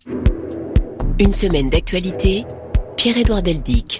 Une semaine d'actualité, Pierre-Édouard Deldic.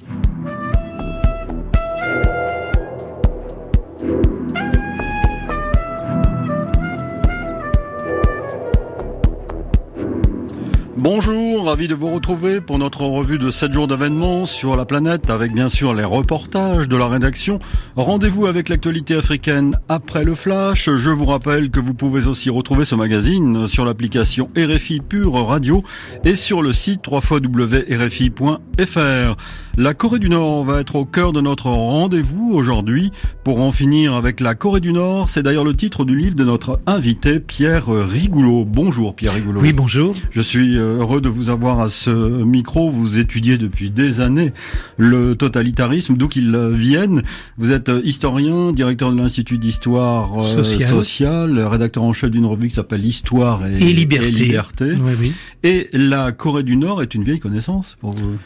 Bonjour, ravi de vous retrouver pour notre revue de 7 jours d'événements sur la planète avec bien sûr les reportages de la rédaction. Rendez-vous avec l'actualité africaine après le flash. Je vous rappelle que vous pouvez aussi retrouver ce magazine sur l'application RFI Pure Radio et sur le site www.rfi.fr. La Corée du Nord va être au cœur de notre rendez-vous aujourd'hui pour en finir avec la Corée du Nord. C'est d'ailleurs le titre du livre de notre invité Pierre Rigoulot. Bonjour Pierre Rigoulot. Oui, bonjour. Je suis heureux de vous avoir à ce micro. Vous étudiez depuis des années le totalitarisme, d'où qu'il vienne. Vous êtes historien, directeur de l'Institut d'histoire sociale, rédacteur en chef d'une revue qui s'appelle Histoire et Liberté. Oui. Et la Corée du Nord est une vieille connaissance pour vous.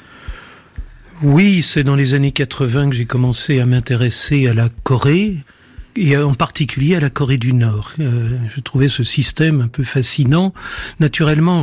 Oui, c'est dans les années 80 que j'ai commencé à m'intéresser à la Corée, et en particulier à la Corée du Nord. Je trouvais ce système un peu fascinant. Naturellement,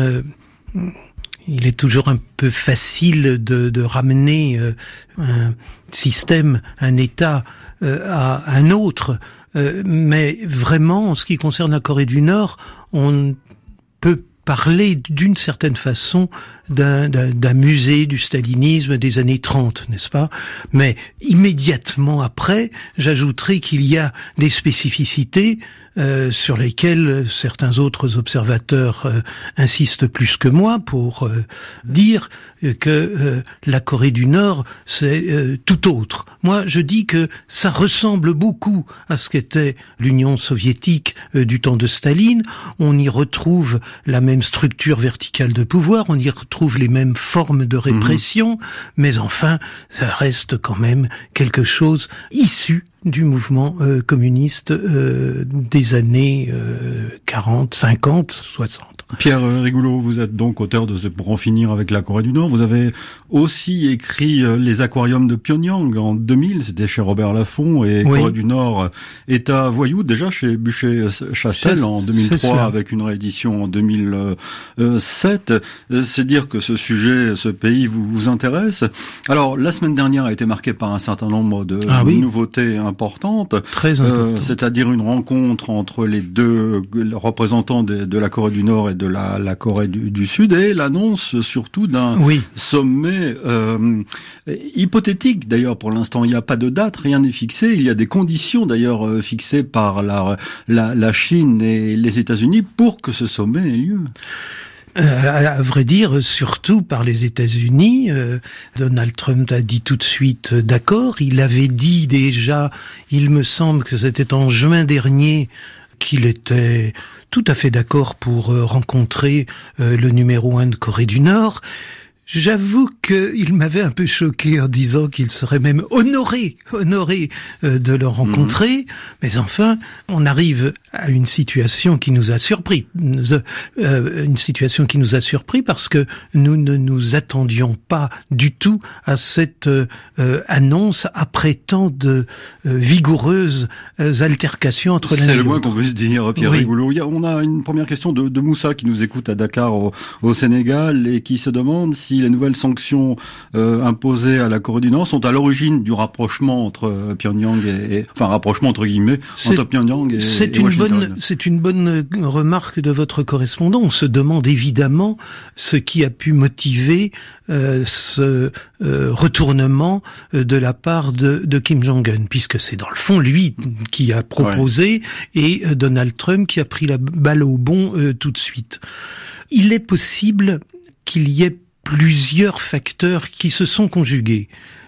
il est toujours un peu facile de ramener un système, un État à un autre. Mais vraiment, en ce qui concerne la Corée du Nord, on peut parler d'une certaine façon d'un musée du stalinisme des années 30, n'est-ce pas? Mais immédiatement après, j'ajouterai qu'il y a des spécificités sur lesquelles certains autres observateurs insistent plus que moi pour dire que la Corée du Nord, c'est tout autre. Moi, je dis que ça ressemble beaucoup à ce qu'était l'Union soviétique du temps de Staline. On y retrouve la même structure verticale de pouvoir, on y retrouve les mêmes formes de répression, mais enfin, ça reste quand même quelque chose issu du mouvement communiste des années 40, 50, 60. Pierre Rigoulot, vous êtes donc auteur de Pour en finir avec la Corée du Nord. Vous avez aussi écrit Les aquariums de Pyongyang en 2000, c'était chez Robert Laffont, et oui. Corée du Nord, État voyou, déjà chez Buchet-Chastel en 2003, avec une réédition en 2007. C'est dire que ce sujet, ce pays vous intéresse. Alors, la semaine dernière a été marquée par un certain nombre de nouveautés importantes. Très importantes. C'est-à-dire une rencontre entre les deux représentants de la Corée du Nord et de la Corée du Sud, et l'annonce surtout d'un sommet hypothétique. D'ailleurs, pour l'instant, il n'y a pas de date, rien n'est fixé. Il y a des conditions d'ailleurs fixées par la Chine et les États-Unis pour que ce sommet ait lieu. À vrai dire, surtout par les États-Unis. Donald Trump a dit tout de suite d'accord. Il avait dit déjà, il me semble que c'était en juin dernier, qu'il était tout à fait d'accord pour rencontrer le numéro 1 de Corée du Nord. J'avoue qu'il m'avait un peu choqué en disant qu'il serait même honoré de le rencontrer. Mais enfin, on arrive à une situation qui nous a surpris. Une situation qui nous a surpris parce que nous ne nous attendions pas du tout à cette annonce après tant de vigoureuses altercations entre l'un et l'autre. C'est le moins qu'on puisse dire, Pierre Rigoulot. On a une première question de Moussa qui nous écoute à Dakar au Sénégal et qui se demande si les nouvelles sanctions imposées à la Corée du Nord sont à l'origine du rapprochement entre Pyongyang rapprochement entre guillemets entre Pyongyang et Washington. C'est une bonne remarque de votre correspondant. On se demande évidemment ce qui a pu motiver ce retournement de la part de Kim Jong-un, puisque c'est dans le fond lui qui a proposé et Donald Trump qui a pris la balle au bond tout de suite. Il est possible qu'il y ait plusieurs facteurs qui se sont conjugués.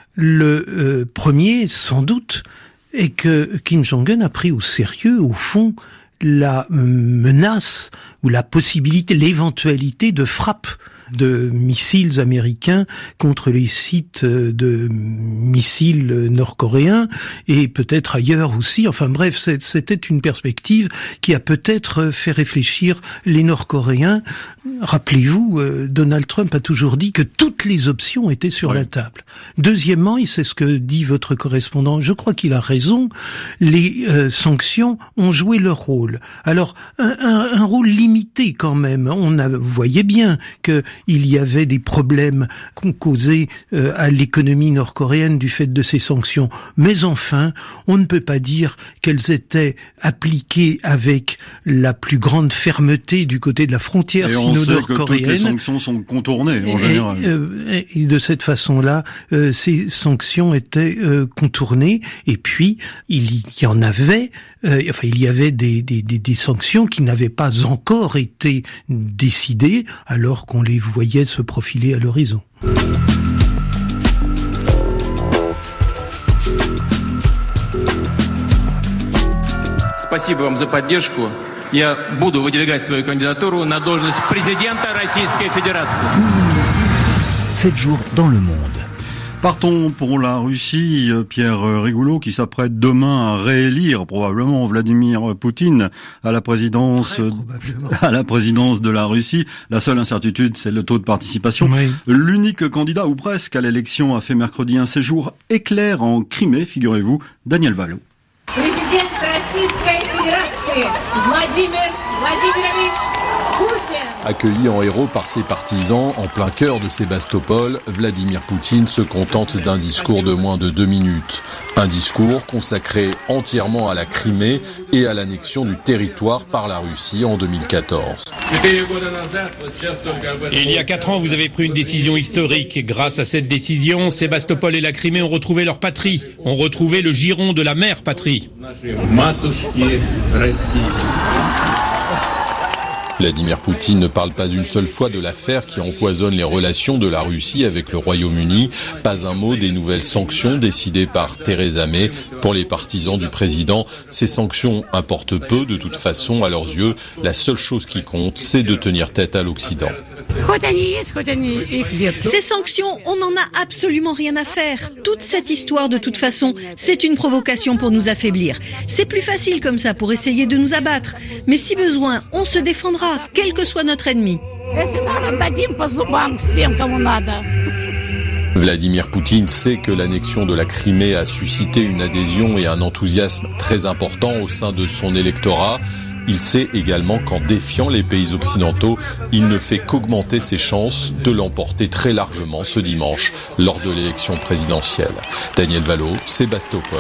Le premier, sans doute, est que Kim Jong-un a pris au sérieux, au fond, la menace ou la possibilité, l'éventualité de frappe de missiles américains contre les sites de missiles nord-coréens et peut-être ailleurs aussi. Enfin bref, c'était une perspective qui a peut-être fait réfléchir les Nord-Coréens. Rappelez-vous, Donald Trump a toujours dit que toutes les options étaient sur la table. Deuxièmement, et c'est ce que dit votre correspondant, je crois qu'il a raison, les sanctions ont joué leur rôle. Alors, un rôle limité quand même. Vous voyez bien qu'il y avait des problèmes causés à l'économie nord-coréenne du fait de ces sanctions. Mais enfin, on ne peut pas dire qu'elles étaient appliquées avec la plus grande fermeté du côté de la frontière sino-nord-coréenne. Toutes les sanctions sont contournées en général. Et de cette façon-là, ces sanctions étaient contournées. Et puis, il y avait des sanctions qui n'avaient pas encore été décidées alors qu'on les voyait se profiler à l'horizon. Спасибо вам за поддержку. Я буду выдвигать свою кандидатуру на должность президента Российской Fédération. 7 jours dans le monde. Partons pour la Russie, Pierre Rigoulot, qui s'apprête demain à réélire probablement Vladimir Poutine à la présidence de la Russie. La seule incertitude, c'est le taux de participation. Oui. L'unique candidat, ou presque, à l'élection a fait mercredi un séjour éclair en Crimée, figurez-vous, Daniel Valo. Président Российской Fédération, Vladimir Vladimirovich Poutine. Accueilli en héros par ses partisans, en plein cœur de Sébastopol, Vladimir Poutine se contente d'un discours de moins de 2 minutes. Un discours consacré entièrement à la Crimée et à l'annexion du territoire par la Russie en 2014. Il y a 4 ans, vous avez pris une décision historique. Grâce à cette décision, Sébastopol et la Crimée ont retrouvé leur patrie, ont retrouvé le giron de la mère patrie. Vladimir Poutine ne parle pas une seule fois de l'affaire qui empoisonne les relations de la Russie avec le Royaume-Uni. Pas un mot des nouvelles sanctions décidées par Theresa May. Pour les partisans du président, ces sanctions importent peu de toute façon à leurs yeux. La seule chose qui compte, c'est de tenir tête à l'Occident. Ces sanctions, on n'en a absolument rien à faire. Toute cette histoire, de toute façon, c'est une provocation pour nous affaiblir. C'est plus facile comme ça pour essayer de nous abattre. Mais si besoin, on se défendra, quel que soit notre ennemi. Vladimir Poutine sait que l'annexion de la Crimée a suscité une adhésion et un enthousiasme très important au sein de son électorat. Il sait également qu'en défiant les pays occidentaux, il ne fait qu'augmenter ses chances de l'emporter très largement ce dimanche lors de l'élection présidentielle. Daniel Valo, Sébastopol,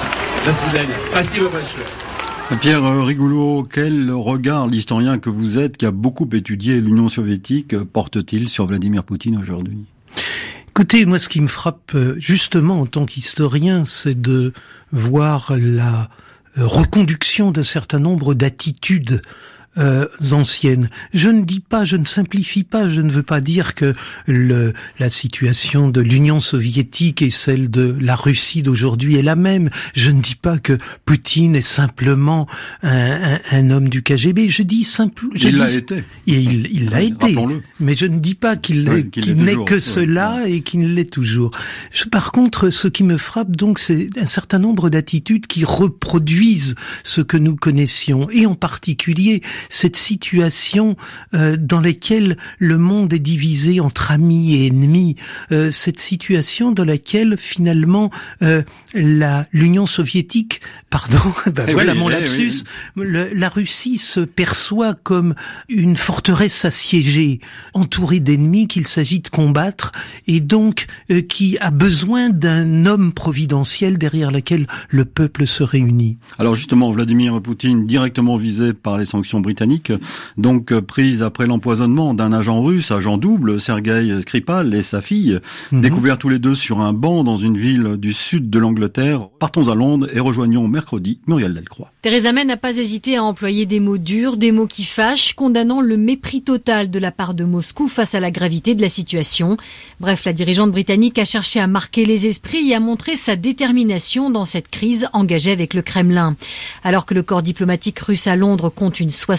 RFI. Pierre Rigoulot, quel regard l'historien que vous êtes, qui a beaucoup étudié l'Union soviétique, porte-t-il sur Vladimir Poutine aujourd'hui ? Écoutez, moi ce qui me frappe justement en tant qu'historien, c'est de voir la reconduction d'un certain nombre d'attitudes anciennes. Je ne simplifie pas, je ne veux pas dire que la situation de l'Union soviétique et celle de la Russie d'aujourd'hui est la même. Je ne dis pas que Poutine est simplement un homme du KGB. Je dis simplement... Il l'a été. Il l'a été. Mais je ne dis pas qu'il n'est que cela et qu'il l'est toujours. Par contre, ce qui me frappe donc, c'est un certain nombre d'attitudes qui reproduisent ce que nous connaissions, et en particulier cette situation dans laquelle le monde est divisé entre amis et ennemis, cette situation dans laquelle finalement l'Union soviétique, mon lapsus, la Russie se perçoit comme une forteresse assiégée, entourée d'ennemis qu'il s'agit de combattre, et donc qui a besoin d'un homme providentiel derrière lequel le peuple se réunit. Alors justement, Vladimir Poutine, directement visé par les sanctions britanniques, donc prise après l'empoisonnement d'un agent russe, agent double, Sergueï Skripal, et sa fille, découverts tous les deux sur un banc dans une ville du sud de l'Angleterre. Partons à Londres et rejoignons mercredi Muriel Delcroix. Theresa May n'a pas hésité à employer des mots durs, des mots qui fâchent, condamnant le mépris total de la part de Moscou face à la gravité de la situation. Bref, la dirigeante britannique a cherché à marquer les esprits et à montrer sa détermination dans cette crise engagée avec le Kremlin. Alors que le corps diplomatique russe à Londres compte une 60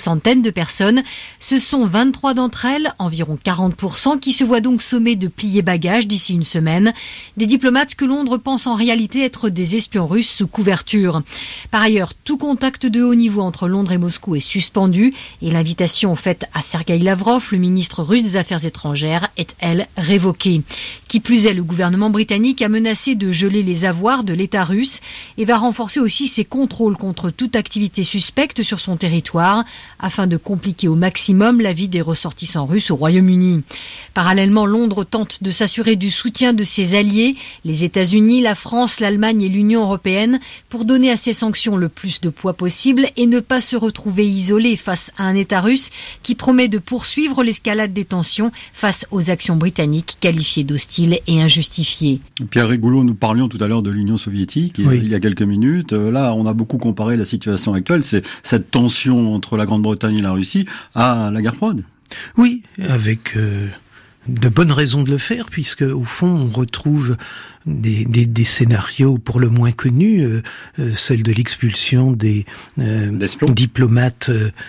soixantaine de personnes. Ce sont 23 d'entre elles, environ 40%, qui se voient donc sommées de plier bagages d'ici une semaine. Des diplomates que Londres pense en réalité être des espions russes sous couverture. Par ailleurs, tout contact de haut niveau entre Londres et Moscou est suspendu et l'invitation faite à Sergueï Lavrov, le ministre russe des Affaires étrangères, est, elle, révoquée. Qui plus est, le gouvernement britannique a menacé de geler les avoirs de l'État russe et va renforcer aussi ses contrôles contre toute activité suspecte sur son territoire afin de compliquer au maximum la vie des ressortissants russes au Royaume-Uni. Parallèlement, Londres tente de s'assurer du soutien de ses alliés, les États-Unis, la France, l'Allemagne et l'Union européenne, pour donner à ces sanctions le plus de poids possible et ne pas se retrouver isolé face à un État russe qui promet de poursuivre l'escalade des tensions face aux actions britanniques qualifiées d'hostiles et injustifiées. Pierre Rigoulot, nous parlions tout à l'heure de l'Union soviétique, il y a quelques minutes. Là, on a beaucoup comparé la situation actuelle, c'est cette tension entre la Grande-Bretagne et la Russie, à la guerre froide. Oui, avec de bonnes raisons de le faire, puisque au fond, on retrouve des scénarios pour le moins connus, celle de l'expulsion des diplomates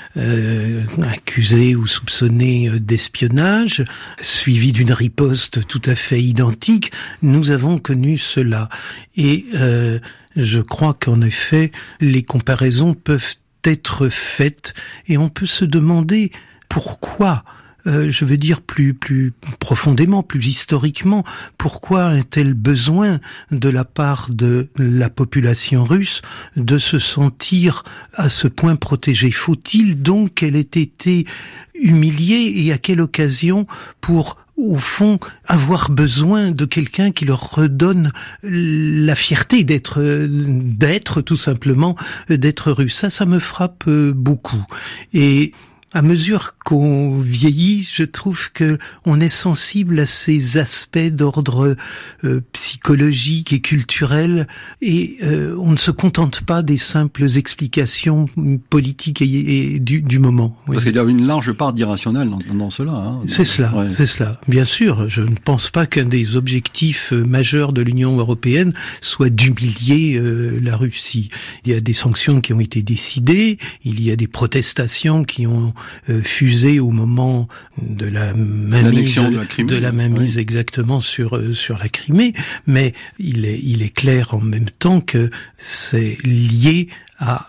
accusés ou soupçonnés d'espionnage, suivi d'une riposte tout à fait identique. Nous avons connu cela. Et je crois qu'en effet, les comparaisons peuvent être faites et on peut se demander pourquoi. Je veux dire plus profondément, plus historiquement, pourquoi un tel besoin de la part de la population russe de se sentir à ce point protégée? Faut-il donc qu'elle ait été humiliée et à quelle occasion pour au fond, avoir besoin de quelqu'un qui leur redonne la fierté d'être tout simplement, d'être russe. Ça me frappe beaucoup. Et à mesure qu'on vieillit, je trouve que on est sensible à ces aspects d'ordre psychologique et culturel, et on ne se contente pas des simples explications politiques et du moment. Oui. Parce qu'il y a une large part d'irrationnel dans cela. Hein. C'est cela, ouais. C'est cela. Bien sûr, je ne pense pas qu'un des objectifs majeurs de l'Union européenne soit d'humilier la Russie. Il y a des sanctions qui ont été décidées, il y a des protestations qui ont fusé au moment de la mainmise oui. Exactement sur la Crimée, mais il est clair en même temps que c'est lié à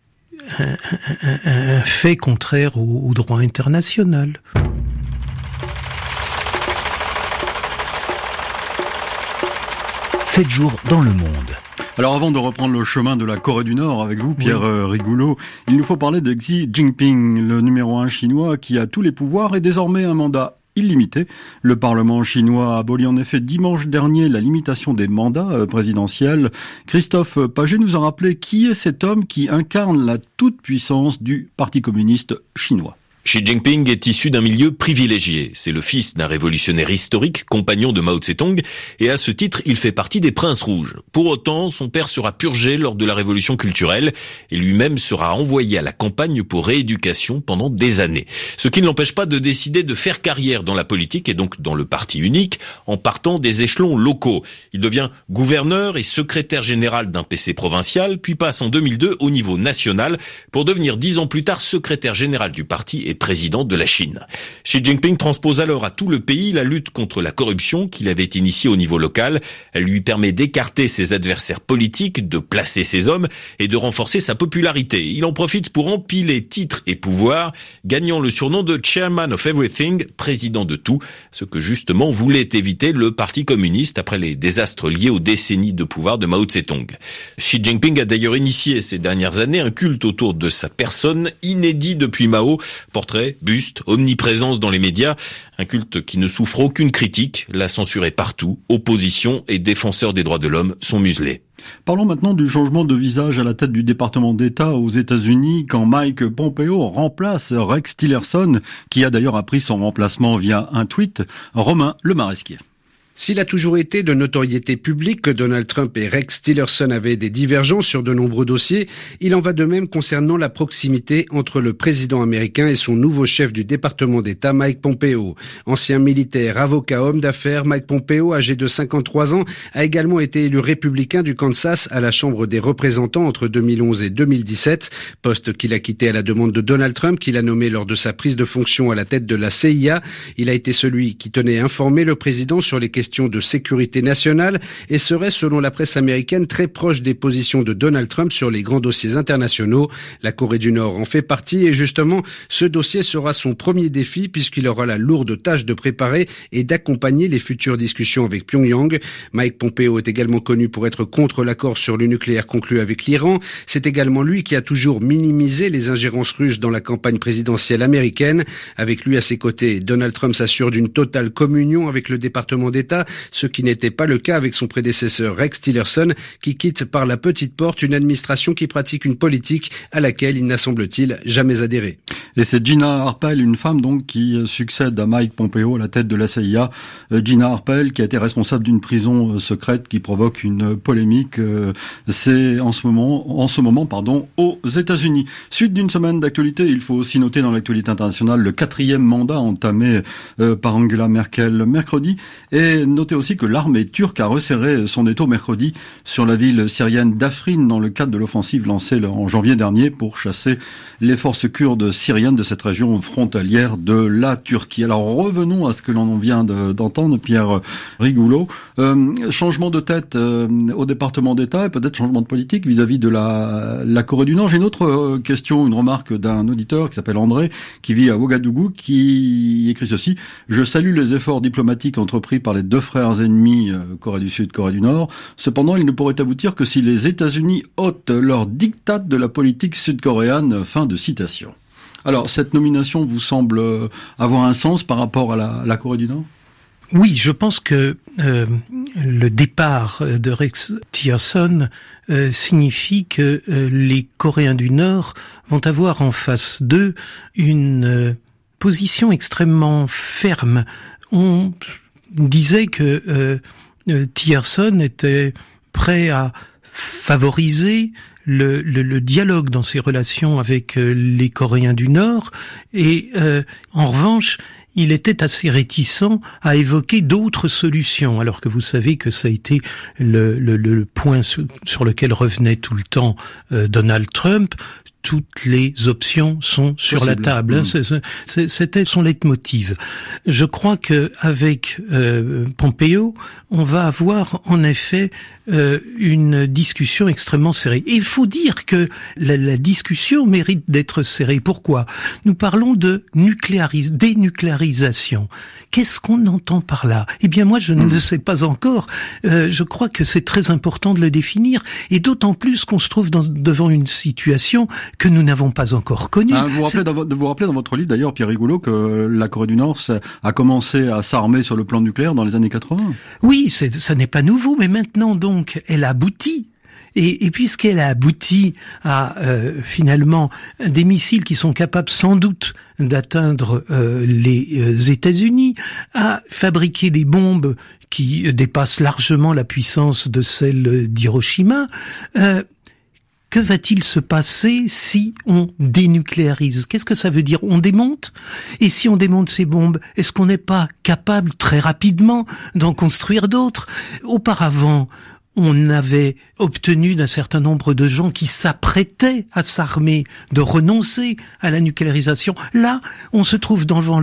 un fait contraire au droit international. Sept jours dans le monde. Alors avant de reprendre le chemin de la Corée du Nord avec vous, Pierre Rigoulot, il nous faut parler de Xi Jinping, le numéro 1 chinois qui a tous les pouvoirs et désormais un mandat illimité. Le Parlement chinois a aboli en effet dimanche dernier la limitation des mandats présidentiels. Christophe Paget nous a rappelé qui est cet homme qui incarne la toute-puissance du Parti communiste chinois. Xi Jinping est issu d'un milieu privilégié. C'est le fils d'un révolutionnaire historique, compagnon de Mao Tse-tung, et à ce titre, il fait partie des princes rouges. Pour autant, son père sera purgé lors de la révolution culturelle et lui-même sera envoyé à la campagne pour rééducation pendant des années. Ce qui ne l'empêche pas de décider de faire carrière dans la politique et donc dans le parti unique en partant des échelons locaux. Il devient gouverneur et secrétaire général d'un PC provincial, puis passe en 2002 au niveau national pour devenir 10 ans plus tard secrétaire général du parti et président de la Chine. Xi Jinping transpose alors à tout le pays la lutte contre la corruption qu'il avait initiée au niveau local. Elle lui permet d'écarter ses adversaires politiques, de placer ses hommes et de renforcer sa popularité. Il en profite pour empiler titres et pouvoirs, gagnant le surnom de Chairman of Everything, président de tout, ce que justement voulait éviter le Parti communiste après les désastres liés aux décennies de pouvoir de Mao Tse-tung. Xi Jinping a d'ailleurs initié ces dernières années un culte autour de sa personne, inédit depuis Mao. Portrait, buste, omniprésence dans les médias, un culte qui ne souffre aucune critique, la censure est partout, opposition et défenseurs des droits de l'homme sont muselés. Parlons maintenant du changement de visage à la tête du département d'État aux États-Unis quand Mike Pompeo remplace Rex Tillerson, qui a d'ailleurs appris son remplacement via un tweet. Romain Le Maresquier. S'il a toujours été de notoriété publique que Donald Trump et Rex Tillerson avaient des divergences sur de nombreux dossiers, il en va de même concernant la proximité entre le président américain et son nouveau chef du département d'État, Mike Pompeo. Ancien militaire, avocat, homme d'affaires, Mike Pompeo, âgé de 53 ans, a également été élu républicain du Kansas à la Chambre des représentants entre 2011 et 2017, poste qu'il a quitté à la demande de Donald Trump, qu'il a nommé lors de sa prise de fonction à la tête de la CIA. Il a été celui qui tenait informé le président sur les questions de sécurité nationale et serait, selon la presse américaine, très proche des positions de Donald Trump sur les grands dossiers internationaux. La Corée du Nord en fait partie et justement, ce dossier sera son premier défi puisqu'il aura la lourde tâche de préparer et d'accompagner les futures discussions avec Pyongyang. Mike Pompeo est également connu pour être contre l'accord sur le nucléaire conclu avec l'Iran. C'est également lui qui a toujours minimisé les ingérences russes dans la campagne présidentielle américaine. Avec lui à ses côtés, Donald Trump s'assure d'une totale communion avec le département d'État, ce qui n'était pas le cas avec son prédécesseur Rex Tillerson, qui quitte par la petite porte une administration qui pratique une politique à laquelle il n'a, semble-t-il, jamais adhéré. Et c'est Gina Harpel, une femme donc qui succède à Mike Pompeo à la tête de la CIA. Gina Harpel, qui a été responsable d'une prison secrète qui provoque une polémique. C'est en ce moment, aux États-Unis. Suite d'une semaine d'actualité, il faut aussi noter dans l'actualité internationale le 4e mandat entamé par Angela Merkel mercredi. Et notez aussi que l'armée turque a resserré son étau mercredi sur la ville syrienne d'Afrin dans le cadre de l'offensive lancée en janvier dernier pour chasser les forces kurdes syriennes de cette région frontalière de la Turquie. Alors revenons à ce que l'on vient d'entendre, Pierre Rigoulot. Changement de tête au département d'État et peut-être changement de politique vis-à-vis de la Corée du Nord. J'ai une autre question, une remarque d'un auditeur qui s'appelle André, qui vit à Ouagadougou, qui écrit ceci: je salue les efforts diplomatiques entrepris par les deux frères ennemis, Corée du Sud, Corée du Nord. Cependant, il ne pourrait aboutir que si les États-Unis ôtent leur diktat de la politique sud-coréenne. Fin de citation. Alors, cette nomination vous semble avoir un sens par rapport à la Corée du Nord ? Oui, je pense que le départ de Rex Tillerson signifie que les Coréens du Nord vont avoir en face d'eux une position extrêmement ferme. On disait que Tillerson était prêt à favoriser le dialogue dans ses relations avec les Coréens du Nord et en revanche, il était assez réticent à évoquer d'autres solutions, alors que vous savez que ça a été le point sur lequel revenait tout le temps Donald Trump. Toutes les options sont sur la table. C'était son leitmotiv. Je crois que avec Pompeo, on va avoir en effet une discussion extrêmement serrée. Et il faut dire que la discussion mérite d'être serrée. Pourquoi ? Nous parlons de dénucléarisation. Qu'est-ce qu'on entend par là ? Eh bien, moi, je ne le sais pas encore. Je crois que c'est très important de le définir, et d'autant plus qu'on se trouve devant une situation que nous n'avons pas encore connue. Vous vous rappelez dans votre livre, d'ailleurs, Pierre Rigoulot, que la Corée du Nord a commencé à s'armer sur le plan nucléaire dans les années 80. Oui, ça n'est pas nouveau, mais maintenant, donc, elle aboutit. Et puisqu'elle a abouti à finalement des missiles qui sont capables sans doute d'atteindre les États-Unis, à fabriquer des bombes qui dépassent largement la puissance de celle d'Hiroshima, que va-t-il se passer si on dénucléarise ? Qu'est-ce que ça veut dire ? On démonte ? Et si on démonte ces bombes, est-ce qu'on n'est pas capable très rapidement d'en construire d'autres ? Auparavant, on avait obtenu d'un certain nombre de gens qui s'apprêtaient à s'armer de renoncer à la nucléarisation. Là, on se trouve devant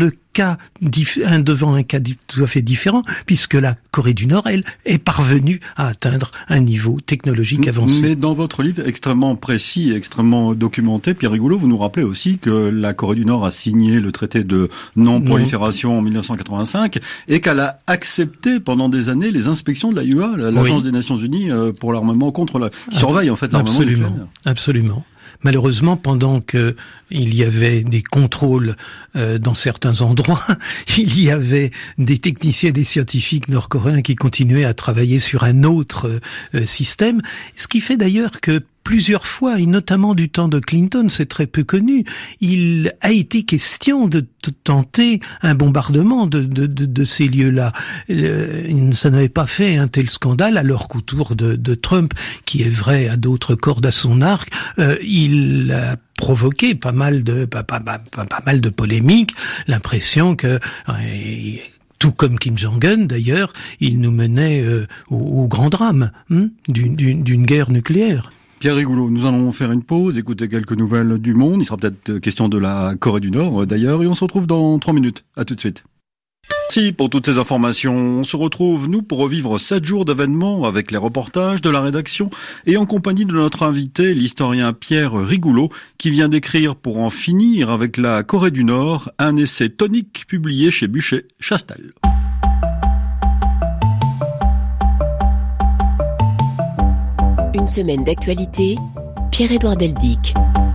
un cas tout à fait différent, puisque la Corée du Nord, elle, est parvenue à atteindre un niveau technologique avancé. Mais dans votre livre extrêmement précis et extrêmement documenté, Pierre Rigoulot, vous nous rappelez aussi que la Corée du Nord a signé le traité de non-prolifération en 1985 et qu'elle a accepté pendant des années les inspections de l'AIEA, l'Agence des Nations Unies pour l'armement qui surveille en fait l'armement nucléaire. Absolument. Malheureusement, pendant que il y avait des contrôles dans certains endroits, il y avait des techniciens et des scientifiques nord-coréens qui continuaient à travailler sur un autre système, ce qui fait d'ailleurs que plusieurs fois, et notamment du temps de Clinton, c'est très peu connu, il a été question de tenter un bombardement de ces lieux-là. Ça n'avait pas fait un tel scandale, alors qu'autour de Trump, qui est vrai à d'autres cordes à son arc, il a provoqué pas mal de polémiques, l'impression que tout comme Kim Jong-un, d'ailleurs, il nous menait au grand drame d'une guerre nucléaire. Pierre Rigoulot, nous allons faire une pause, écouter quelques nouvelles du monde. Il sera peut-être question de la Corée du Nord, d'ailleurs, et on se retrouve dans 3 minutes. À tout de suite. Merci pour toutes ces informations. On se retrouve, nous, pour revivre 7 jours d'événements avec les reportages de la rédaction et en compagnie de notre invité, l'historien Pierre Rigoulot, qui vient d'écrire Pour en finir avec la Corée du Nord, un essai tonique publié chez Buchet-Chastel. Une semaine d'actualité, Pierre-Édouard Deldic.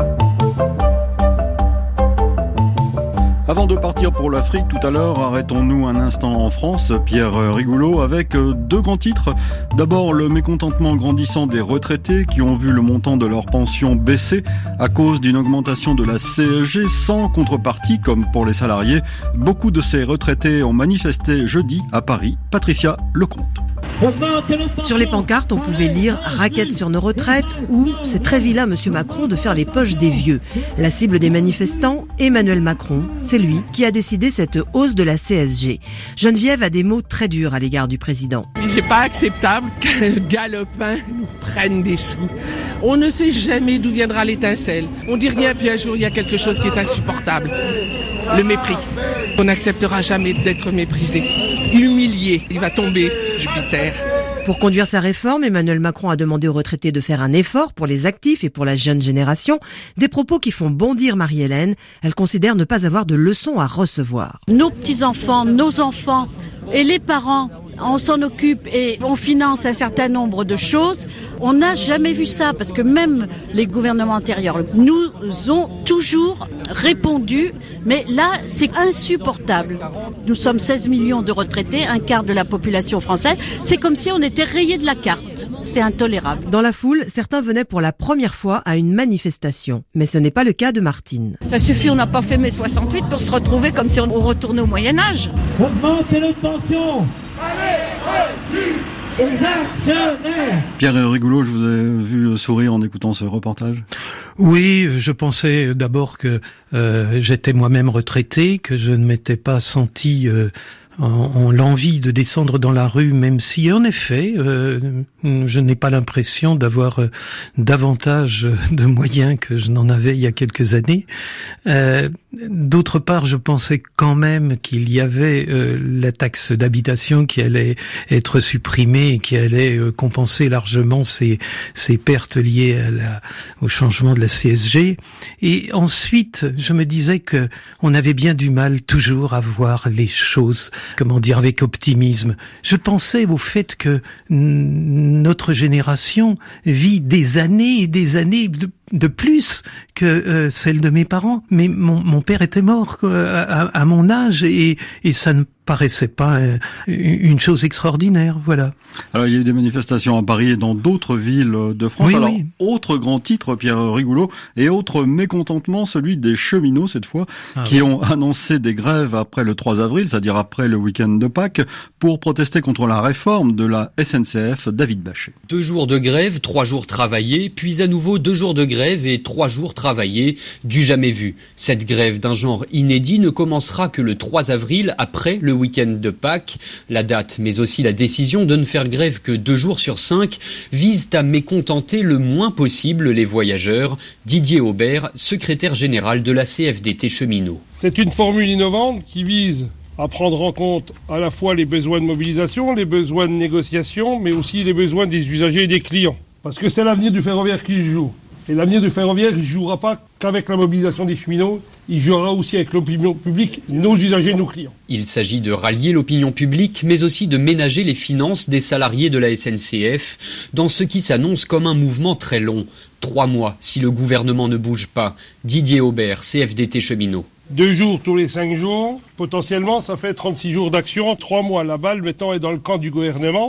Avant de partir pour l'Afrique tout à l'heure, arrêtons-nous un instant en France, Pierre Rigoulot, avec 2 grands titres. D'abord, le mécontentement grandissant des retraités qui ont vu le montant de leur pension baisser à cause d'une augmentation de la CSG sans contrepartie, comme pour les salariés. Beaucoup de ces retraités ont manifesté jeudi à Paris. Patricia Lecomte. Sur les pancartes, on pouvait lire « Raquette sur nos retraites » ou « C'est très vilain, Monsieur Macron, de faire les poches des vieux ». La cible des manifestants, Emmanuel Macron, c'est lui qui a décidé cette hausse de la CSG. Geneviève a des mots très durs à l'égard du président. Il n'est pas acceptable qu'un galopin nous prenne des sous. On ne sait jamais d'où viendra l'étincelle. On dit rien, puis un jour il y a quelque chose qui est insupportable. Le mépris. On n'acceptera jamais d'être méprisé. Humilié. Il va tomber, Jupiter. Pour conduire sa réforme, Emmanuel Macron a demandé aux retraités de faire un effort pour les actifs et pour la jeune génération. Des propos qui font bondir Marie-Hélène. Elle considère ne pas avoir de leçons à recevoir. Nos petits-enfants, nos enfants et les parents, on s'en occupe et on finance un certain nombre de choses. On n'a jamais vu ça parce que même les gouvernements antérieurs nous ont toujours répondu. Mais là, c'est insupportable. Nous sommes 16 millions de retraités, un quart de la population française. C'est comme si on était rayé de la carte. C'est intolérable. Dans la foule, certains venaient pour la première fois à une manifestation. Mais ce n'est pas le cas de Martine. Ça suffit, on n'a pas fait mai 68 pour se retrouver comme si on retournait au Moyen-Âge. Augmentez le tension. Pierre Rigoulot, je vous ai vu sourire en écoutant ce reportage. Oui, je pensais d'abord que j'étais moi-même retraité, que je ne m'étais pas senti en l'envie de descendre dans la rue, même si en effet je n'ai pas l'impression d'avoir davantage de moyens que je n'en avais il y a quelques années. D'autre part, je pensais quand même qu'il y avait la taxe d'habitation qui allait être supprimée et qui allait compenser largement ces pertes liées au changement de la CSG. Et ensuite, je me disais que on avait bien du mal toujours à voir les choses, comment dire, avec optimisme. Je pensais au fait que notre génération vit des années et des années de plus que celle de mes parents. Mais mon père était mort à mon âge et ça ne paraissait pas une chose extraordinaire, voilà. Alors il y a eu des manifestations à Paris et dans d'autres villes de France. Oui, alors oui. Autre grand titre, Pierre Rigoulot, et autre mécontentement, celui des cheminots cette fois, qui ont annoncé des grèves après le 3 avril, c'est-à-dire après le week-end de Pâques, pour protester contre la réforme de la SNCF. David Bachet. 2 jours de grève, 3 jours travaillés, puis à nouveau 2 jours de grève et 3 jours travaillés, du jamais vu. Cette grève d'un genre inédit ne commencera que le 3 avril, après le week-end de Pâques. La date, mais aussi la décision de ne faire grève que 2 jours sur 5, visent à mécontenter le moins possible les voyageurs. Didier Aubert, secrétaire général de la CFDT Cheminots. C'est une formule innovante qui vise à prendre en compte à la fois les besoins de mobilisation, les besoins de négociation, mais aussi les besoins des usagers et des clients. Parce que c'est l'avenir du ferroviaire qui se joue. Et l'avenir du ferroviaire, il ne jouera pas qu'avec la mobilisation des cheminots, il jouera aussi avec l'opinion publique, nos usagers, nos clients. Il s'agit de rallier l'opinion publique, mais aussi de ménager les finances des salariés de la SNCF, dans ce qui s'annonce comme un mouvement très long. 3 mois, si le gouvernement ne bouge pas. Didier Aubert, CFDT Cheminots. 2 jours tous les 5 jours, potentiellement ça fait 36 jours d'action, 3 mois. La balle maintenant est dans le camp du gouvernement.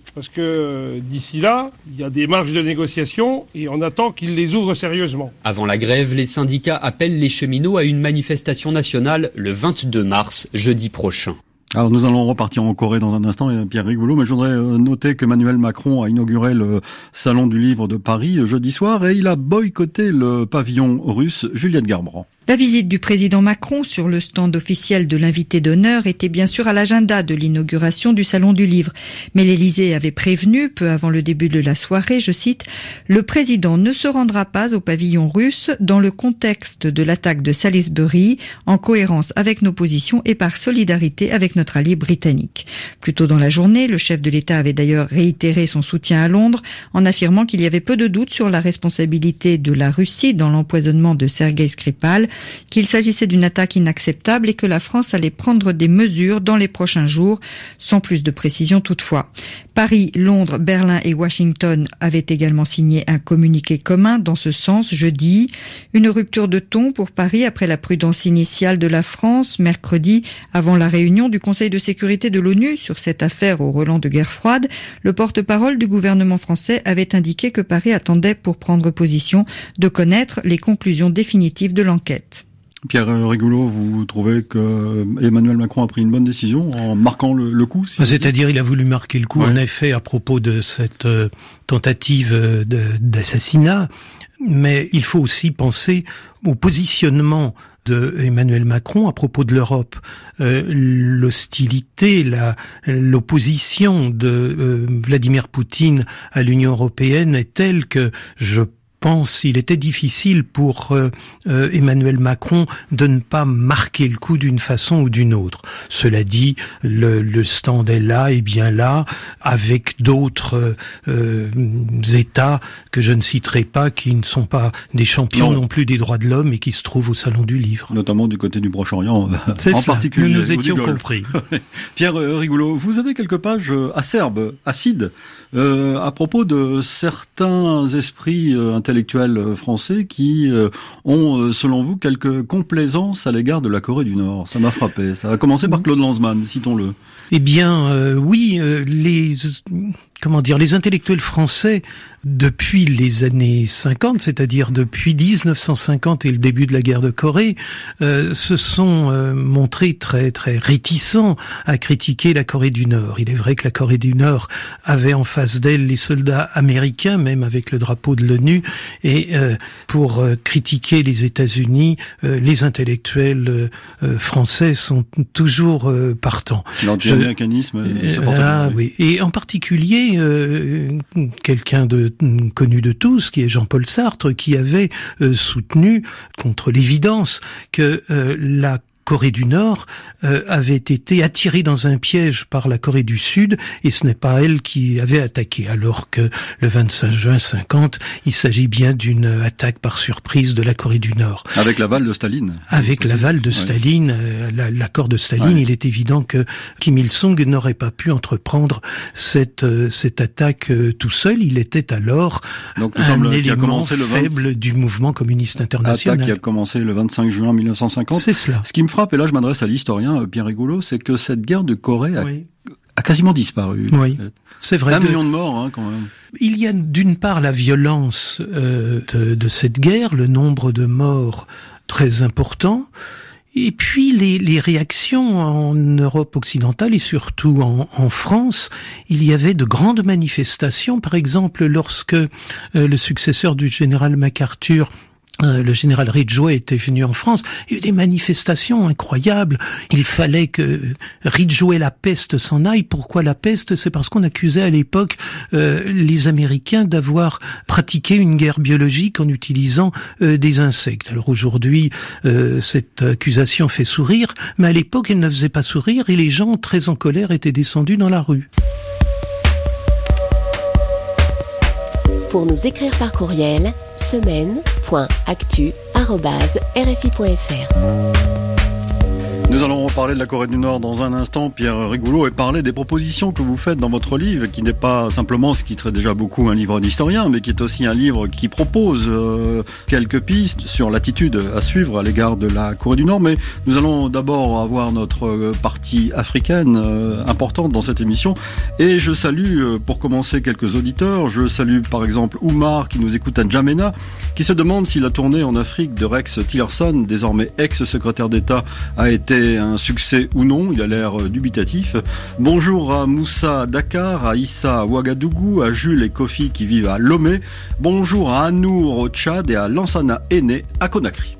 Parce que d'ici là, il y a des marges de négociation et on attend qu'ils les ouvrent sérieusement. Avant la grève, les syndicats appellent les cheminots à une manifestation nationale le 22 mars, jeudi prochain. Alors nous allons repartir en Corée dans un instant, Pierre Rigolo, mais je voudrais noter qu'Emmanuel Macron a inauguré le Salon du Livre de Paris jeudi soir et il a boycotté le pavillon russe. Juliette Garbrand. La visite du président Macron sur le stand officiel de l'invité d'honneur était bien sûr à l'agenda de l'inauguration du Salon du Livre. Mais l'Élysée avait prévenu, peu avant le début de la soirée, je cite, « Le président ne se rendra pas au pavillon russe dans le contexte de l'attaque de Salisbury, en cohérence avec nos positions et par solidarité avec notre allié britannique. » Plus tôt dans la journée, le chef de l'État avait d'ailleurs réitéré son soutien à Londres en affirmant qu'il y avait peu de doute sur la responsabilité de la Russie dans l'empoisonnement de Sergueï Skripal, qu'il s'agissait d'une attaque inacceptable et que la France allait prendre des mesures dans les prochains jours, sans plus de précision toutefois. Paris, Londres, Berlin et Washington avaient également signé un communiqué commun dans ce sens jeudi. Une rupture de ton pour Paris après la prudence initiale de la France mercredi avant la réunion du Conseil de sécurité de l'ONU sur cette affaire au relent de guerre froide. Le porte-parole du gouvernement français avait indiqué que Paris attendait pour prendre position de connaître les conclusions définitives de l'enquête. Pierre Rigolo, vous trouvez que Emmanuel Macron a pris une bonne décision en marquant le coup? C'est-à-dire, il a voulu marquer le coup, en effet, à propos de cette tentative d'assassinat. Mais il faut aussi penser au positionnement de Emmanuel Macron à propos de l'Europe. L'hostilité, l'opposition de Vladimir Poutine à l'Union européenne est telle que je pense qu'il était difficile pour Emmanuel Macron de ne pas marquer le coup d'une façon ou d'une autre. Cela dit, le stand est là et bien là, avec d'autres États que je ne citerai pas, qui ne sont pas des champions non plus des droits de l'homme et qui se trouvent au Salon du Livre. Notamment du côté du Proche-Orient, en particulier. Nous nous étions compris. Pierre Rigolo, vous avez quelques pages acerbes, acides, à propos de certains esprits intellectuels français qui ont, selon vous, quelques complaisances à l'égard de la Corée du Nord. Ça m'a frappé. Ça a commencé par Claude Lanzmann, citons-le. Eh bien, oui, les intellectuels français, depuis les années 50, c'est-à-dire depuis 1950 et le début de la guerre de Corée, se sont montrés très très réticents à critiquer la Corée du Nord. Il est vrai que la Corée du Nord avait en face d'elle les soldats américains, même avec le drapeau de l'ONU, et pour critiquer les États-Unis, les intellectuels français sont toujours partants. L'anti-américanisme, oui. Et en particulier, quelqu'un connu de tous, qui est Jean-Paul Sartre, qui avait soutenu, contre l'évidence, que la Corée du Nord avait été attirée dans un piège par la Corée du Sud et ce n'est pas elle qui avait attaqué, alors que le 25 juin 50, il s'agit bien d'une attaque par surprise de la Corée du Nord. Avec l'aval de Staline. Avec l'aval de Staline, l'accord de Staline, il est évident que Kim Il-sung n'aurait pas pu entreprendre cette attaque tout seul. Il était alors un élément faible du mouvement communiste international. Attaque qui a commencé le 25 juin 1950. C'est cela. Ce qui me frappe, et là je m'adresse à l'historien Pierre Rigolo, c'est que cette guerre de Corée a quasiment disparu. Oui, c'est vrai. 1 million de morts, quand même. Il y a d'une part la violence de cette guerre, le nombre de morts très important, et puis les réactions en Europe occidentale et surtout en France. Il y avait de grandes manifestations, par exemple lorsque le successeur du général MacArthur, le général Ridgway, était venu en France. Il y a eu des manifestations incroyables. Il fallait que Ridgway, la peste, s'en aille. Pourquoi la peste? C'est parce qu'on accusait à l'époque les Américains d'avoir pratiqué une guerre biologique en utilisant des insectes. Alors aujourd'hui, cette accusation fait sourire, mais à l'époque, elle ne faisait pas sourire et les gens, très en colère, étaient descendus dans la rue. Pour nous écrire par courriel, semaine.actu@rfi.fr. Nous allons reparler de la Corée du Nord dans un instant, Pierre Rigoulot, et parler des propositions que vous faites dans votre livre, qui n'est pas simplement ce qui traite déjà beaucoup un livre d'historien, mais qui est aussi un livre qui propose quelques pistes sur l'attitude à suivre à l'égard de la Corée du Nord. Mais nous allons d'abord avoir notre partie africaine importante dans cette émission. Et je salue, pour commencer, quelques auditeurs. Je salue par exemple Oumar, qui nous écoute à N'Djamena, qui se demande si la tournée en Afrique de Rex Tillerson, désormais ex-secrétaire d'État, a été un succès ou non. Il a l'air dubitatif. Bonjour à Moussa Dakar, à Issa à Ouagadougou, à Jules et Kofi qui vivent à Lomé. Bonjour à Anour au Tchad et à Lansana Aîné à Conakry.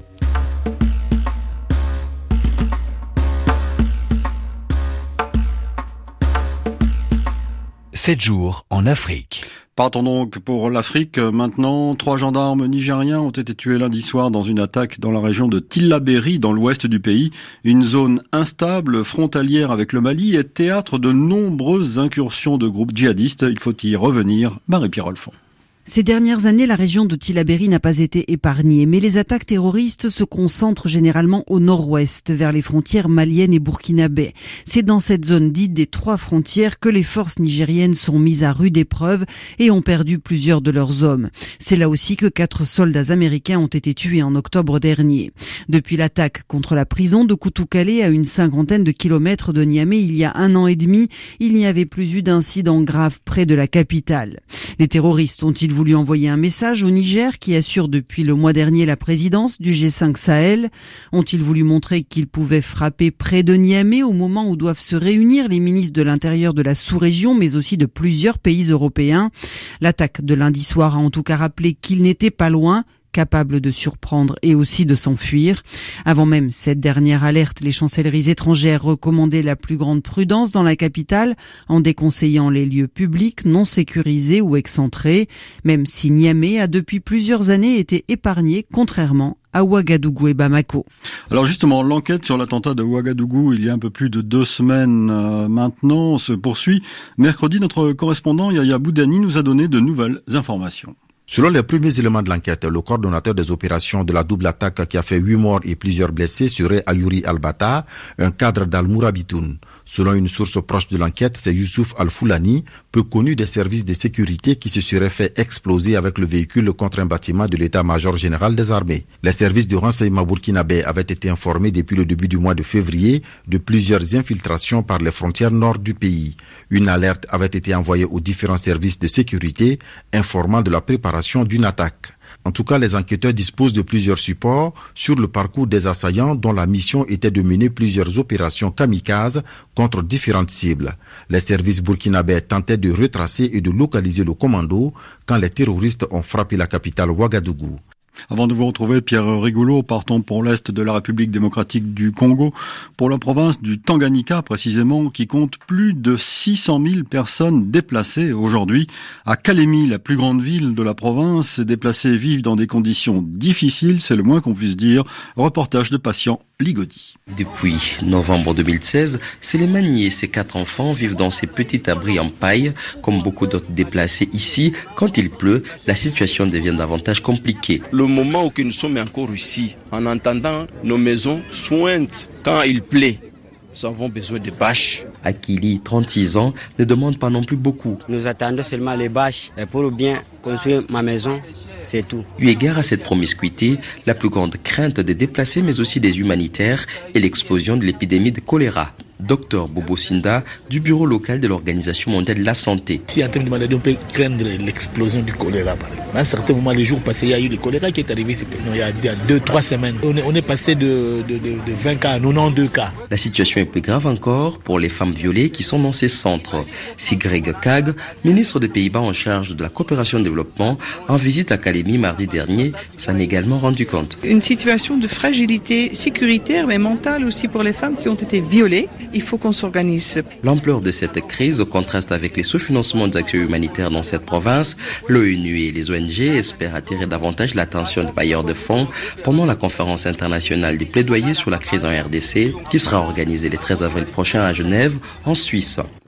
« 7 jours en Afrique ». Partons donc pour l'Afrique. Maintenant, 3 gendarmes nigériens ont été tués lundi soir dans une attaque dans la région de Tillabéri, dans l'ouest du pays. Une zone instable, frontalière avec le Mali, est théâtre de nombreuses incursions de groupes djihadistes. Il faut y revenir. Marie-Pierre Olfon. Ces dernières années, la région de Tillabéri n'a pas été épargnée, mais les attaques terroristes se concentrent généralement au nord-ouest, vers les frontières maliennes et burkinabè. C'est dans cette zone dite des 3 frontières que les forces nigériennes sont mises à rude épreuve et ont perdu plusieurs de leurs hommes. C'est là aussi que 4 soldats américains ont été tués en octobre dernier. Depuis l'attaque contre la prison de Koutoukale à une 50aine de kilomètres de Niamey il y a 1 an et demi, il n'y avait plus eu d'incidents graves près de la capitale. Les terroristes ont-ils voulu envoyer un message au Niger qui assure depuis le mois dernier la présidence du G5 Sahel? Ont-ils voulu montrer qu'ils pouvaient frapper près de Niamey au moment où doivent se réunir les ministres de l'Intérieur de la sous-région mais aussi de plusieurs pays européens? L'attaque de lundi soir a en tout cas rappelé qu'ils n'étaient pas loin, capable de surprendre et aussi de s'enfuir. Avant même cette dernière alerte, les chancelleries étrangères recommandaient la plus grande prudence dans la capitale en déconseillant les lieux publics non sécurisés ou excentrés, même si Niamey a depuis plusieurs années été épargné, contrairement à Ouagadougou et Bamako. Alors justement, l'enquête sur l'attentat de Ouagadougou, il y a un peu plus de 2 semaines maintenant, se poursuit. Mercredi, notre correspondant Yaya Boudani nous a donné de nouvelles informations. Selon les premiers éléments de l'enquête, le coordonnateur des opérations de la double attaque qui a fait 8 morts et plusieurs blessés serait Aliouri Albata, un cadre d'Al-Mourabitoun. Selon une source proche de l'enquête, c'est Youssouf Al-Foulani, peu connu des services de sécurité, qui se serait fait exploser avec le véhicule contre un bâtiment de l'état-major général des armées. Les services de renseignement burkinabè avaient été informés depuis le début du mois de février de plusieurs infiltrations par les frontières nord du pays. Une alerte avait été envoyée aux différents services de sécurité, informant de la préparation d'une attaque. En tout cas, les enquêteurs disposent de plusieurs supports sur le parcours des assaillants dont la mission était de mener plusieurs opérations kamikazes contre différentes cibles. Les services burkinabè tentaient de retracer et de localiser le commando quand les terroristes ont frappé la capitale Ouagadougou. Avant de vous retrouver, Pierre Rigoulot, partons pour l'Est de la République démocratique du Congo, pour la province du Tanganyika précisément, qui compte plus de 600 000 personnes déplacées aujourd'hui. À Kalemi, la plus grande ville de la province, ces déplacés vivent dans des conditions difficiles, c'est le moins qu'on puisse dire. Reportage de Patient Ligodi. Depuis novembre 2016, Sélémani et ses 4 enfants vivent dans ces petits abris en paille. Comme beaucoup d'autres déplacés ici, quand il pleut, la situation devient davantage compliquée. Le moment où nous sommes encore ici, en entendant nos maisons sointent quand il pleut, nous avons besoin de bâches. Akili, 36 ans, ne demande pas non plus beaucoup. Nous attendons seulement les bâches pour bien construire ma maison, c'est tout. Eu égard à cette promiscuité, la plus grande crainte des déplacés mais aussi des humanitaires est l'explosion de l'épidémie de choléra. Docteur Bobo Sinda, du bureau local de l'Organisation mondiale de la santé. Si en termes de maladie, on peut craindre l'explosion du choléra. À un certain moment, les jours passés, il y a eu le choléra qui est arrivé il y a 2-3 semaines. On est passé de 20 cas à 92 cas. La situation est plus grave encore pour les femmes violées qui sont dans ces centres. Sigrid Kaag, ministre des Pays-Bas en charge de la coopération et développement, en visite à Kalemi mardi dernier, s'en est également rendu compte. Une situation de fragilité sécuritaire mais mentale aussi pour les femmes qui ont été violées. Il faut qu'on s'organise. L'ampleur de cette crise contraste avec les sous-financements des actions humanitaires dans cette province. L'ONU et les ONG espèrent attirer davantage l'attention des bailleurs de fonds pendant la conférence internationale du plaidoyer sur la crise en RDC qui sera organisée le 13 avril prochain à Genève, en Suisse.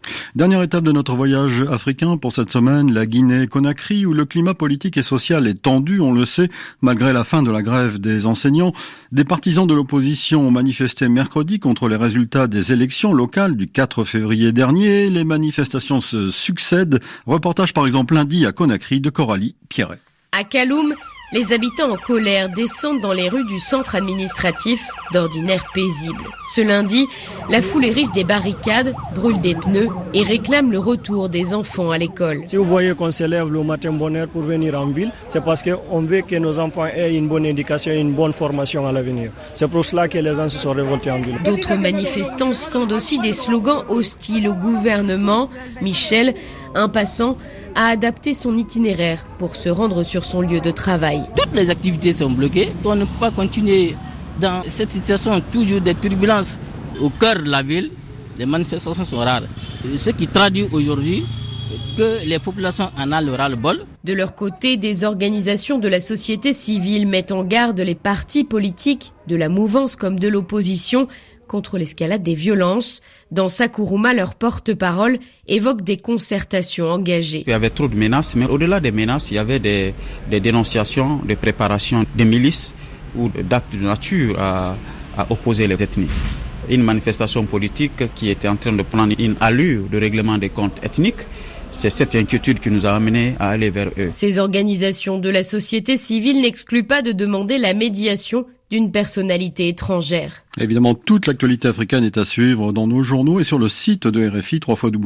Dernière étape de notre voyage africain pour cette semaine, la Guinée-Conakry, où le climat politique et social est tendu, on le sait, malgré la fin de la grève des enseignants. Des partisans de l'opposition ont manifesté mercredi contre les résultats des élections locales du 4 février dernier. Les manifestations se succèdent. Reportage par exemple lundi à Conakry de Coralie Pierret. À Kaloum, les habitants en colère descendent dans les rues du centre administratif, d'ordinaire paisible. Ce lundi, la foule érige des barricades, brûle des pneus et réclame le retour des enfants à l'école. Si vous voyez qu'on se lève le matin bonne heure pour venir en ville, c'est parce qu'on veut que nos enfants aient une bonne éducation et une bonne formation à l'avenir. C'est pour cela que les gens se sont révoltés en ville. D'autres manifestants scandent aussi des slogans hostiles au gouvernement. Michel, un passant, a adapté son itinéraire pour se rendre sur son lieu de travail. Toutes les activités sont bloquées. On ne peut pas continuer dans cette situation, toujours des turbulences. Au cœur de la ville, les manifestations sont rares. Ce qui traduit aujourd'hui que les populations en ont le ras-le-bol. De leur côté, des organisations de la société civile mettent en garde les partis politiques, de la mouvance comme de l'opposition, contre l'escalade des violences. Dans Sakuruma, leur porte-parole évoque des concertations engagées. Il y avait trop de menaces, mais au-delà des menaces, il y avait des dénonciations, des préparations des milices ou d'actes de nature à opposer les ethnies. Une manifestation politique qui était en train de prendre une allure de règlement des comptes ethniques. C'est cette inquiétude qui nous a amenés à aller vers eux. Ces organisations de la société civile n'excluent pas de demander la médiation d'une personnalité étrangère. Évidemment, toute l'actualité africaine est à suivre dans nos journaux et sur le site de RFI,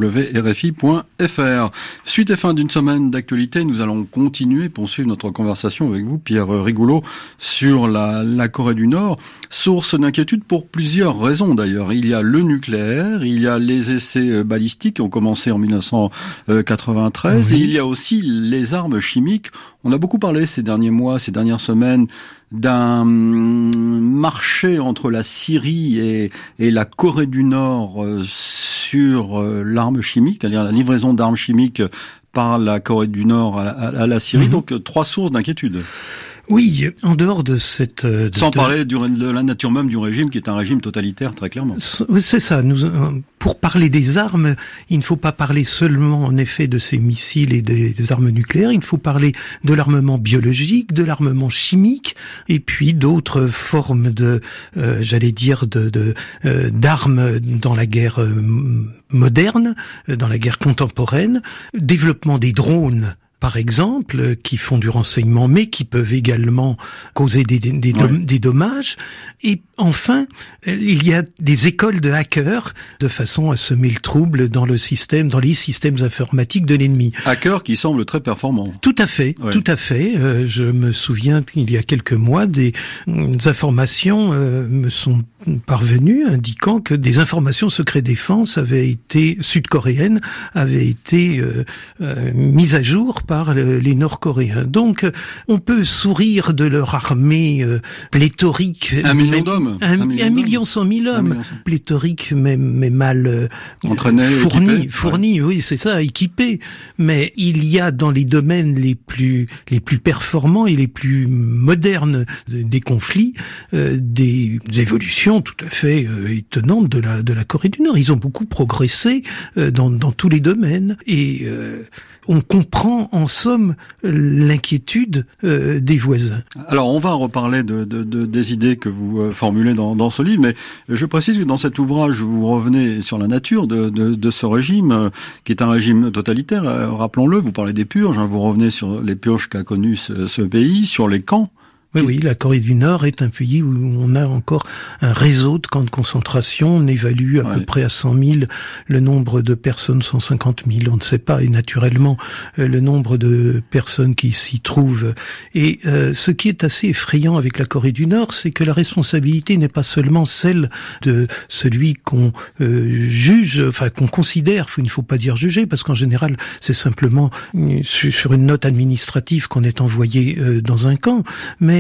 www.rfi.fr. Suite et fin d'une semaine d'actualité, nous allons continuer, poursuivre notre conversation avec vous, Pierre Rigoulot, sur la Corée du Nord. Source d'inquiétude pour plusieurs raisons d'ailleurs. Il y a le nucléaire, il y a les essais balistiques qui ont commencé en 1993, oui. Et il y a aussi les armes chimiques. On a beaucoup parlé ces derniers mois, ces dernières semaines, d'un marché entre la Syrie et la Corée du Nord sur l'arme chimique, c'est-à-dire la livraison d'armes chimiques par la Corée du Nord à la Syrie. Donc 3 sources d'inquiétude. Oui, en dehors de cette... Sans parler de la nature même du régime, qui est un régime totalitaire, très clairement. C'est ça. Pour parler des armes, il ne faut pas parler seulement, en effet, de ces missiles et des armes nucléaires. Il faut parler de l'armement biologique, de l'armement chimique, et puis d'autres formes d'armes dans la guerre moderne, dans la guerre contemporaine. Développement des drones, par exemple, qui font du renseignement, mais qui peuvent également causer des dommages. Et enfin, il y a des écoles de hackers, de façon à semer le trouble dans les systèmes informatiques de l'ennemi. Hackers qui semblent très performants. Tout à fait, oui. Tout à fait. Je me souviens qu'il y a quelques mois, des informations me sont parvenues indiquant que des informations secret défense sud-coréennes avaient été mises à jour par les Nord-Coréens. Donc, on peut sourire de leur armée pléthorique. 1 million d'hommes. 1 million 100 000 hommes. Pléthorique, mais mal entraînés, fournis, oui, c'est ça, équipés. Mais il y a dans les domaines les plus performants et les plus modernes des conflits, des évolutions tout à fait étonnantes de la Corée du Nord. Ils ont beaucoup progressé dans tous les domaines et on comprend en somme l'inquiétude des voisins. Alors on va reparler des idées que vous formulez dans ce livre, mais je précise que dans cet ouvrage vous revenez sur la nature de ce régime qui est un régime totalitaire, rappelons-le, vous parlez des purges, vous revenez sur les purges qu'a connues ce pays, sur les camps. Oui, la Corée du Nord est un pays où on a encore un réseau de camps de concentration. On évalue à peu près à 100 000 le nombre de personnes, 150 000, on ne sait pas, et naturellement le nombre de personnes qui s'y trouvent. Et ce qui est assez effrayant avec la Corée du Nord, c'est que la responsabilité n'est pas seulement celle de celui qu'on juge, enfin qu'on considère, il ne faut pas dire juger, parce qu'en général c'est simplement sur une note administrative qu'on est envoyé dans un camp, mais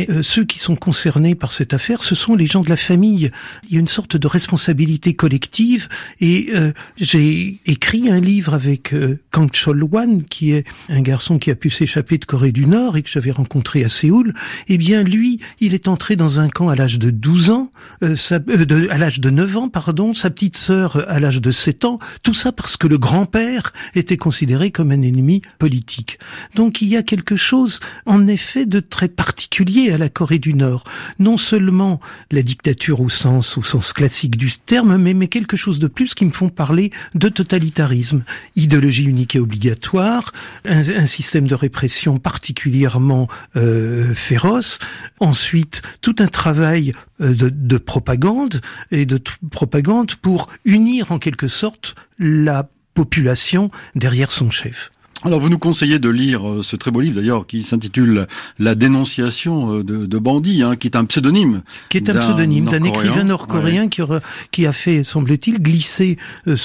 mais ceux qui sont concernés par cette affaire, ce sont les gens de la famille. Il y a une sorte de responsabilité collective, et j'ai écrit un livre avec Kang Chol-wan, qui est un garçon qui a pu s'échapper de Corée du Nord et que j'avais rencontré à Séoul. Eh bien, lui, il est entré dans un camp à l'âge de 12 ans, à l'âge de 9 ans, pardon, sa petite sœur à l'âge de 7 ans, tout ça parce que le grand-père était considéré comme un ennemi politique. Donc il y a quelque chose, en effet, de très particulier à la Corée du Nord. Non seulement la dictature au sens classique du terme, mais quelque chose de plus qui me font parler de totalitarisme. Idéologie unique et obligatoire, un système de répression particulièrement féroce, ensuite tout un travail de propagande, et de propagande pour unir en quelque sorte la population derrière son chef. Alors vous nous conseillez de lire ce très beau livre d'ailleurs qui s'intitule La dénonciation de bandits, qui est un pseudonyme. Qui est un pseudonyme d'un écrivain nord-coréen qui a fait, semble-t-il, glisser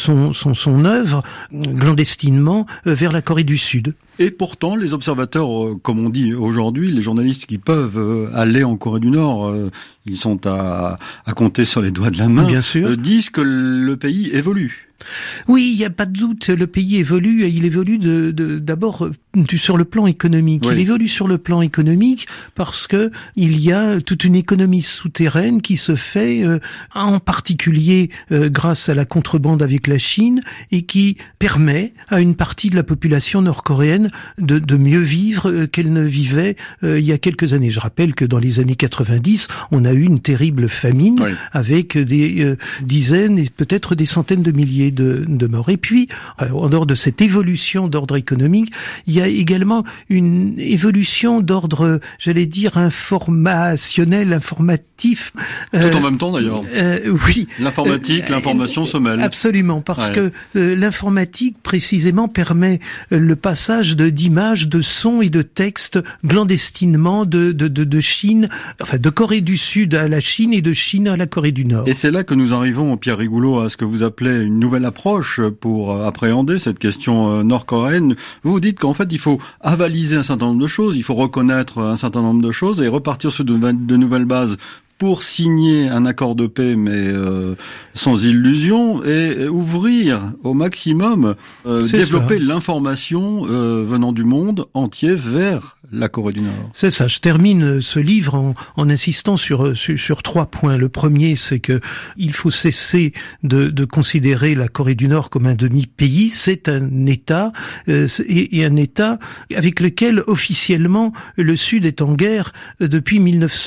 son œuvre clandestinement vers la Corée du Sud. Et pourtant, les observateurs, comme on dit aujourd'hui, les journalistes qui peuvent aller en Corée du Nord, ils sont à compter sur les doigts de la main, bien sûr, disent que le pays évolue. Oui, il n'y a pas de doute, le pays évolue, et il évolue d'abord sur le plan économique. Oui. Il évolue sur le plan économique parce que il y a toute une économie souterraine qui se fait, en particulier grâce à la contrebande avec la Chine, et qui permet à une partie de la population nord-coréenne de mieux vivre qu'elle ne vivait il y a quelques années. Je rappelle que dans les années 90, on a eu une terrible famine, oui, avec des dizaines et peut-être des centaines de milliers de morts. Et puis, en dehors de cette évolution d'ordre économique, il y a également une évolution d'ordre, j'allais dire, informationnel, informatif. Tout en même temps d'ailleurs. Oui. L'informatique, l'information se mêlent. Absolument, parce que l'informatique précisément permet le passage d'images, de sons et de textes clandestinement de Chine, enfin de Corée du Sud à la Chine et de Chine à la Corée du Nord. Et c'est là que nous arrivons, Pierre Rigoulot, à ce que vous appelez une nouvelle approche pour appréhender cette question nord-coréenne. Vous dites qu'en fait, il faut avaliser un certain nombre de choses, il faut reconnaître un certain nombre de choses et repartir sur de nouvelles bases pour signer un accord de paix, mais sans illusion, et ouvrir au maximum, développer l'information venant du monde entier vers la Corée du Nord. C'est ça. Je termine ce livre en insistant sur 3 points. Le premier, c'est que il faut cesser de considérer la Corée du Nord comme un demi-pays. C'est un État, et un État avec lequel officiellement le Sud est en guerre depuis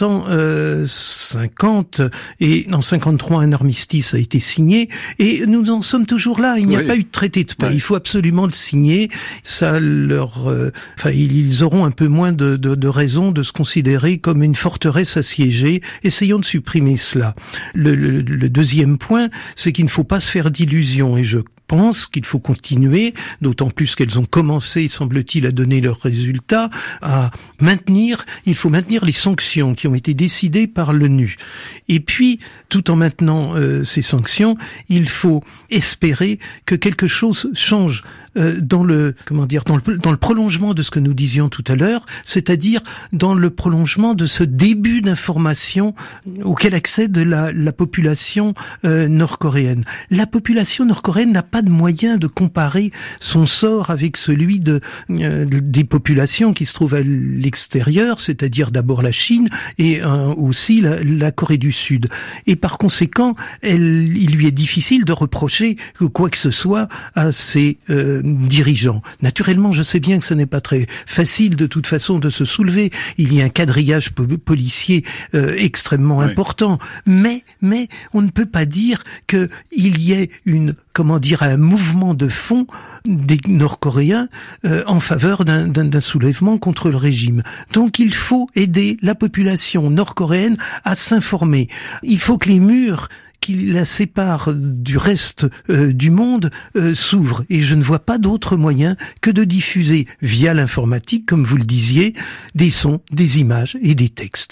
1950, et en 53 un armistice a été signé, et nous en sommes toujours là. Il n'y a pas eu de traité de paix. Il faut absolument le signer. Ça ils auront un peu moins de raisons de se considérer comme une forteresse assiégée. Essayons de supprimer cela. Le deuxième point, c'est qu'il ne faut pas se faire d'illusions, et je pense qu'il faut continuer, d'autant plus qu'elles ont commencé, semble-t-il, à donner leurs résultats, il faut maintenir les sanctions qui ont été décidées par l'ONU. Et puis, tout en maintenant ces sanctions, il faut espérer que quelque chose change dans le prolongement de ce que nous disions tout à l'heure, c'est-à-dire dans le prolongement de ce début d'information auquel accède la population nord-coréenne. La population nord-coréenne n'a pas de moyen de comparer son sort avec celui des populations qui se trouvent à l'extérieur, c'est-à-dire d'abord la Chine et aussi la Corée du Sud. Et par conséquent, il lui est difficile de reprocher quoi que ce soit à ses dirigeants. Naturellement, je sais bien que ce n'est pas très facile de toute façon de se soulever. Il y a un quadrillage policier extrêmement important, mais on ne peut pas dire qu'il y ait un mouvement de fond des Nord-Coréens en faveur d'un soulèvement contre le régime. Donc il faut aider la population nord-coréenne à s'informer. Il faut que les murs qui la séparent du reste du monde s'ouvrent. Et je ne vois pas d'autre moyen que de diffuser via l'informatique, comme vous le disiez, des sons, des images et des textes.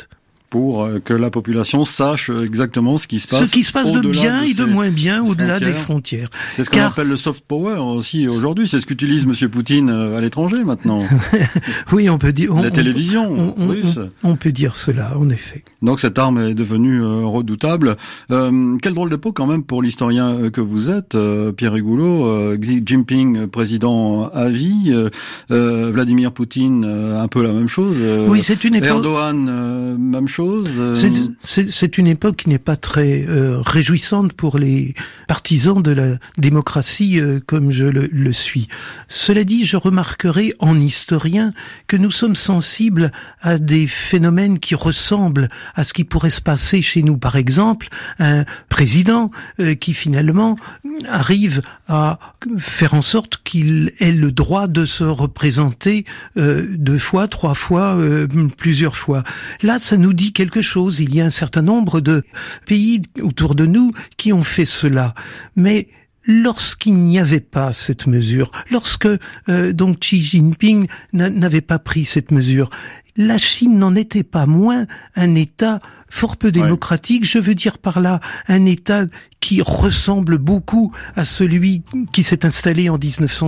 pour que la population sache exactement ce qui se passe. Ce qui se passe de bien et de moins bien au-delà des frontières. C'est ce qu'on appelle le soft power aussi aujourd'hui. C'est ce qu'utilise Monsieur Poutine à l'étranger maintenant. Oui, on peut dire. La télévision russe. On peut dire cela, en effet. Donc cette arme est devenue redoutable. Quel drôle de peau quand même pour l'historien que vous êtes, Pierre Rigouleau. Xi Jinping, président à vie. Vladimir Poutine, un peu la même chose. Oui, c'est une époque. Erdogan, même chose. C'est une époque qui n'est pas très réjouissante pour les partisans de la démocratie comme je le suis. Cela dit, je remarquerai en historien que nous sommes sensibles à des phénomènes qui ressemblent à ce qui pourrait se passer chez nous. Par exemple, un président qui finalement arrive à faire en sorte qu'il ait le droit de se représenter 2 fois, 3 fois, plusieurs fois. Là, ça nous dit quelque chose. Il y a un certain nombre de pays autour de nous qui ont fait cela. Mais lorsqu'il n'y avait pas cette mesure, lorsque donc Xi Jinping n'avait pas pris cette mesure, la Chine n'en était pas moins un État fort peu démocratique. Je veux dire par là un État qui ressemble beaucoup à celui qui s'est installé en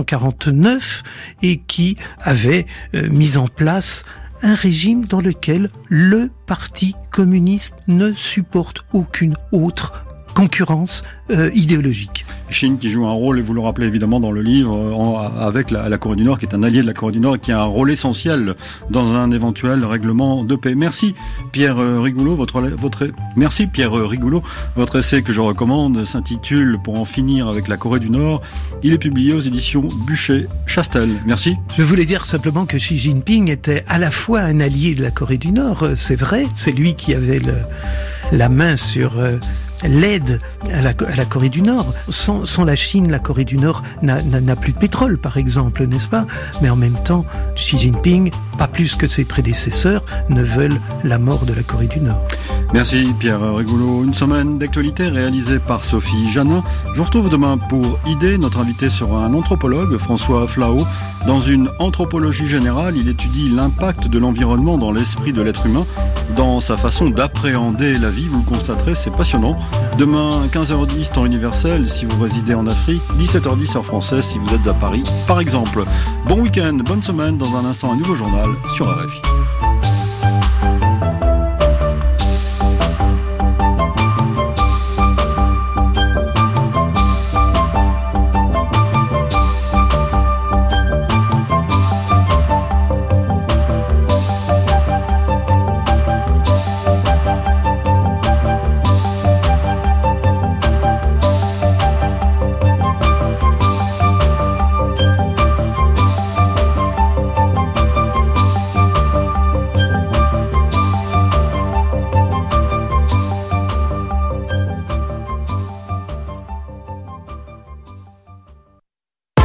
1949 et qui avait mis en place un régime dans lequel le Parti communiste ne supporte aucune autre concurrence idéologique. Chine qui joue un rôle, et vous le rappelez évidemment dans le livre, avec la Corée du Nord, qui est un allié de la Corée du Nord, et qui a un rôle essentiel dans un éventuel règlement de paix. Merci Pierre Rigouleau, merci Pierre Rigouleau. Votre essai que je recommande s'intitule Pour en finir avec la Corée du Nord. Il est publié aux éditions Buchet-Chastel. Merci. Je voulais dire simplement que Xi Jinping était à la fois un allié de la Corée du Nord, c'est vrai, c'est lui qui avait la main sur l'aide à la Corée du Nord. Sans la Chine, la Corée du Nord n'a plus de pétrole, par exemple, n'est-ce pas? Mais en même temps, Xi Jinping, pas plus que ses prédécesseurs, ne veulent la mort de la Corée du Nord. Merci Pierre Rigouleau. Une semaine d'actualité réalisée par Sophie Janin. Je vous retrouve demain pour Idée. Notre invité sera un anthropologue, François Flao. Dans une anthropologie générale, il étudie l'impact de l'environnement dans l'esprit de l'être humain, dans sa façon d'appréhender la vie. Vous le constaterez, c'est passionnant. Demain, 15h10 temps universel si vous résidez en Afrique, 17h10 heure française si vous êtes à Paris, par exemple. Bon week-end, bonne semaine. Dans un instant, un nouveau journal sur RFI.